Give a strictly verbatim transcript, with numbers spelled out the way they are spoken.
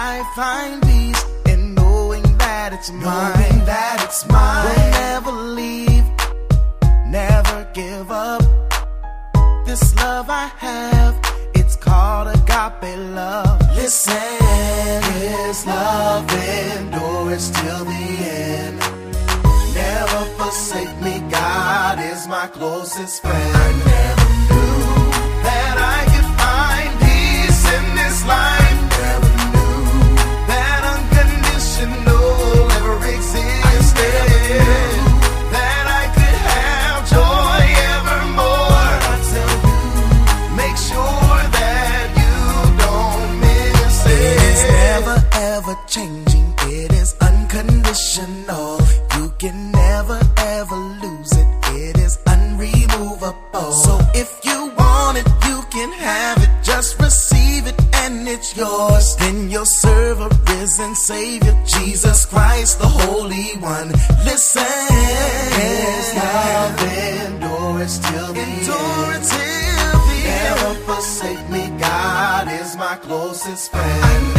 I find peace in knowing that it's mine. Knowing that it's mine. Will never leave, never give up. This love I have, it's called agape love. Listen, His love endures till the end. Never forsake me, God is my closest friend. I never knew that I could find peace in this life. Never knew that unconditional ever existed. I never knew that I could have joy evermore. I tell you, make sure that you don't miss it. It is never ever changing, it is unconditional. You can never ever lose it, it is unremovable. So if you want it, you can have it. Just receive it and it's yours. Then you'll serve a risen Savior, Jesus Christ, the Holy One. Listen, His love endures till the end. Till the Never end. Forsake me, God is my closest friend. I